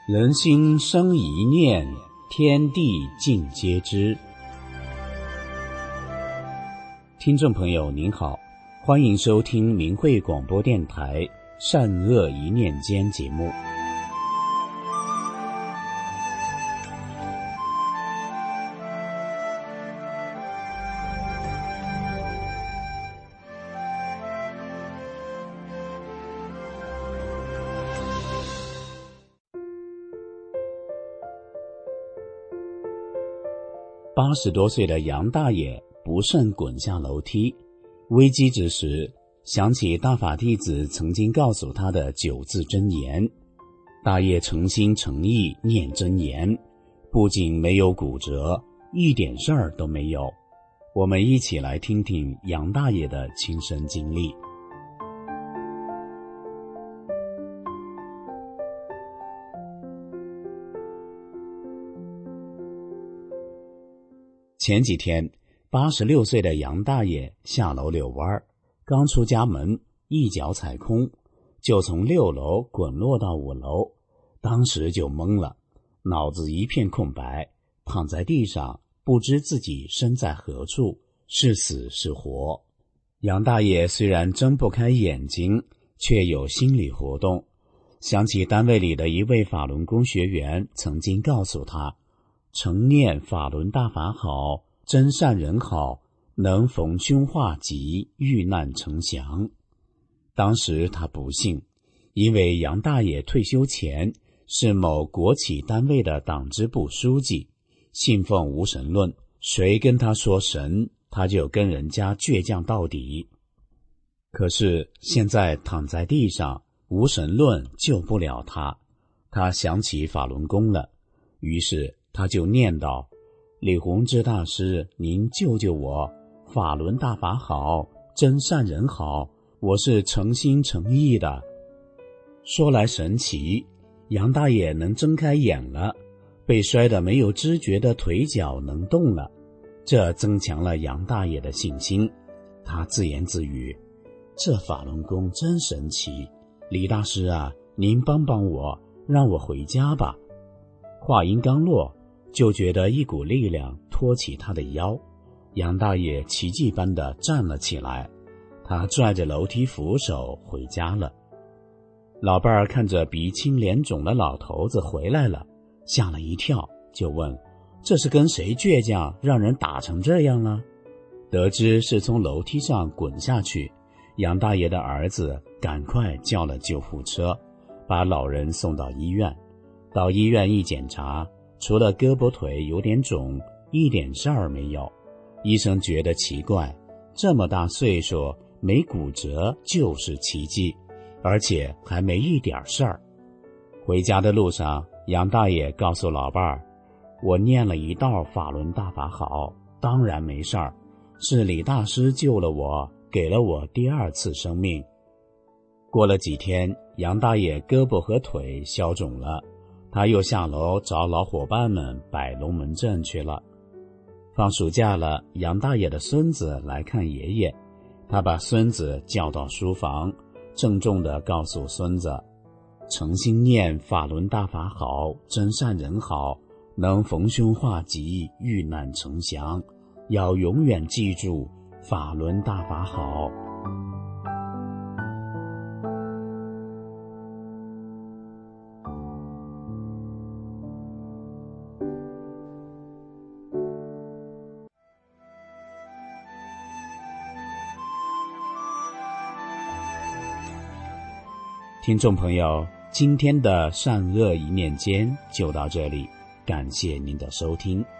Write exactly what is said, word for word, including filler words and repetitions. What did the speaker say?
人心生一念，天地尽皆知。听众朋友您好，欢迎收听明慧广播电台善恶一念间节目。八十多岁的杨大爷不慎滚下楼梯，危机之时想起大法弟子曾经告诉他的九字真言，大爷诚心诚意念真言，不仅没有骨折，一点事儿都没有。我们一起来听听杨大爷的亲身经历。前几天，八十六岁的杨大爷下楼遛弯，刚出家门，一脚踩空，就从六楼滚落到五楼，当时就懵了，脑子一片空白，躺在地上，不知自己身在何处，是死是活。杨大爷虽然睁不开眼睛，却有心理活动，想起单位里的一位法轮功学员曾经告诉他，诚念法轮大法好，真善人好，能逢凶化吉，遇难成祥。当时他不信，因为杨大爷退休前是某国企单位的党支部书记，信奉无神论，谁跟他说神，他就跟人家倔强到底。可是现在躺在地上，无神论救不了他，他想起法轮功了，于是他就念道，李洪志大师，您救救我，法轮大法好，真善人好，我是诚心诚意的。说来神奇，杨大爷能睁开眼了，被摔得没有知觉的腿脚能动了，这增强了杨大爷的信心。他自言自语，这法轮功真神奇，李大师啊，您帮帮我，让我回家吧。话音刚落，就觉得一股力量托起他的腰，杨大爷奇迹般地站了起来，他拽着楼梯扶手回家了。老伴儿看着鼻青脸肿的老头子回来了，吓了一跳，就问，这是跟谁倔强，让人打成这样了？得知是从楼梯上滚下去，杨大爷的儿子赶快叫了救护车，把老人送到医院。到医院一检查，除了胳膊腿有点肿，一点事儿没有。医生觉得奇怪，这么大岁数没骨折就是奇迹，而且还没一点事儿。回家的路上，杨大爷告诉老伴儿，我念了一道法轮大法好，当然没事儿，是李大师救了我，给了我第二次生命。过了几天，杨大爷胳膊和腿消肿了，他又下楼找老伙伴们摆龙门阵去了。放暑假了，杨大爷的孙子来看爷爷，他把孙子叫到书房，郑重地告诉孙子，诚心念法轮大法好，真善人好，能逢凶化吉，遇难成祥，要永远记住法轮大法好。听众朋友，今天的善恶一念间就到这里，感谢您的收听。